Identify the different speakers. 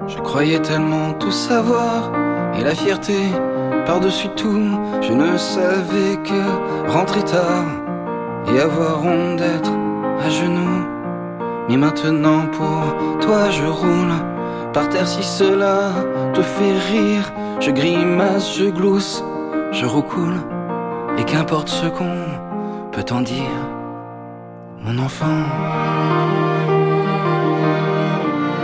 Speaker 1: Je croyais tellement tout savoir, et la fierté par-dessus tout. Je ne savais que rentrer tard et avoir honte d'être à genoux. Mais maintenant pour toi je roule par terre si cela te fait rire. Je grimace, je glousse, je roucoule, et qu'importe ce qu'on peut en dire, mon enfant.